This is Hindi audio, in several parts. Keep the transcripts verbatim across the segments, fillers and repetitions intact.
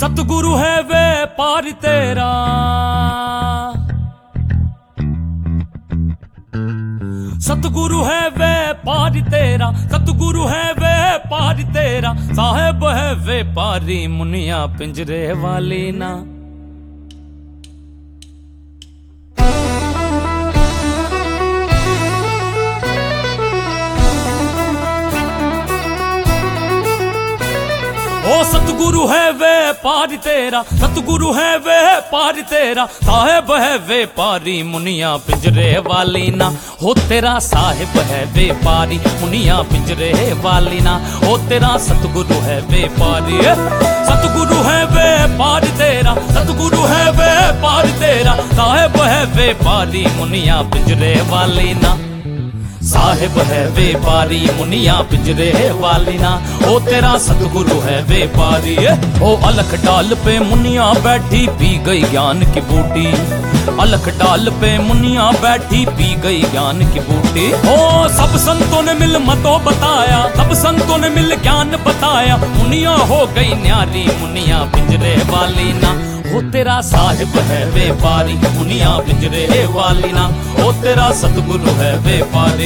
सतगुरु है वे पार तेरा, सतगुरु है वे पार तेरा, सतगुरु है वे पार तेरा, साहेब है वे पारी मुनिया पिंजरे वाली ना। ओ सतगुरु है वे पार तेरा, सतगुरु है वे पार तेरा, साहेब है वे पारी मुनिया पिंजरे वाली ना। हो तेरा साहिब है वे पारी मुनिया पिंजरे वाली ना। हो तेरा सतगुरु है वे पारी, सतगुरु है वे पार तेरा, सतगुरु है वे पार तेरा, साहेब है वे पारी मुनिया पिंजरे वाली ना। साहिब है वे पारी मुनिया पिंजरे वाली ना। ओ तेरा सतगुरु है वे पारी। ओ अलख डाल पे मुनिया बैठी पी गई ज्ञान की बूटी, अलख डाल पे मुनिया बैठी पी गई ज्ञान की बूटी। ओ सब संतों ने मिल मतो बताया, सब संतों ने मिल ज्ञान बताया, मुनिया हो गई न्यारी मुनिया पिंजरे वाली ना। हो तेरा साहिब है वे पारी मुनिया पिंजरे वाली ना। हो तेरा सतगुरु है वे पारी।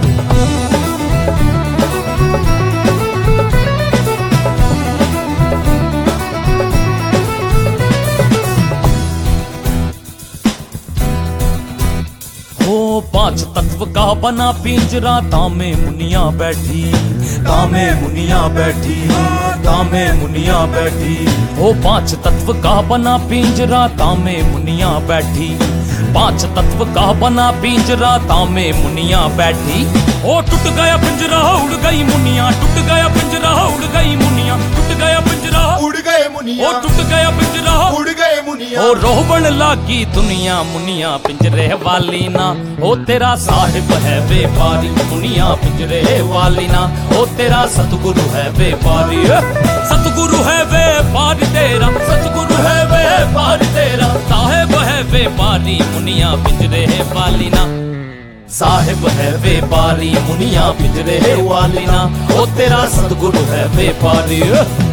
पांच तत्व का बना पिंजरा, तामे मुनिया बैठी, तामे मुनिया बैठी, तामे मुनिया बैठी। ओ पांच तत्व का बना पिंजरा, तामे मुनिया बैठी, पांच तत्व का बना पिंजरा, तामे मुनिया बैठी। ओ टूट गया पिंजरा उड़ गई मुनिया, टूट गया पिंजरा उड़ गई मुनिया, टूट गया पिंजरा उड़ गए मुनिया, ओ टूट गया पिंजरा उड़ गए मुनिया। ओ रोहबन लागी दुनिया मुनिया पिंजरे वाली ना। ओ तेरा साहिब है वे पारी मुनिया पिंजरे वाली ना। ओ तेरा सतगुरु है वे पारी, सतगुरु है वे पार तेरा, सतगुरु है वे पार तेरा, साहिब है वे पारी मुनिया पिंजरे वाली ना। साहिब है वे पारी मुनिया पिंजरे वाली ना। ओ तेरा सतगुरु है वे पारी।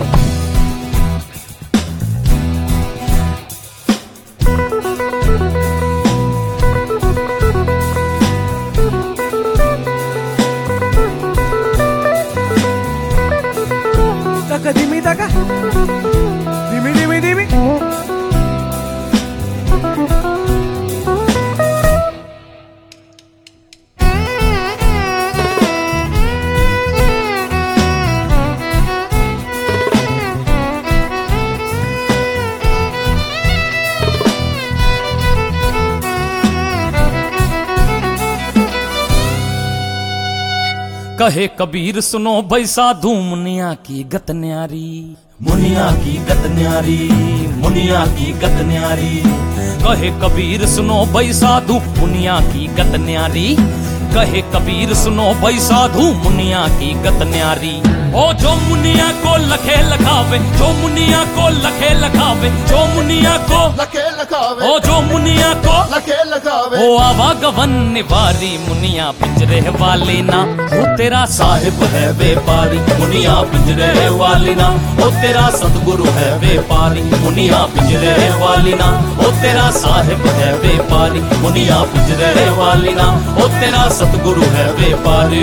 Dimi taka, dimi dimi dimi. कहे कबीर सुनो भाई साधु मुनिया की गत न्यारी, मुनिया की गत न्यारी, मुनिया की गत न्यारी। कहे कबीर सुनो भाई साधु मुनिया की गत न्यारी, कहे कबीर सुनो भाई साधु मुनिया की गत न्यारी। ओ जो मुनिया को लखे लखावे, जो मुनिया को लखे लखावे, जो मुनिया को लखे लखावे, ओ जो मुनिया को लखे लखावे। ओ आवागवन निवारी मुनिया पिंजरे वाली ना। ओ तेरा साहिब है वे पारी मुनिया पिंजरे वाली ना। ओ तेरा सतगुरु है वे पारी मुनिया पिंजरे वाली ना। ओ तेरा साहिब है वे पारी मुनिया पिंजरे वाली ना। ओ तेरा सतगुरु है वे पारी।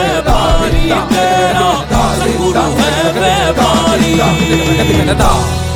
Da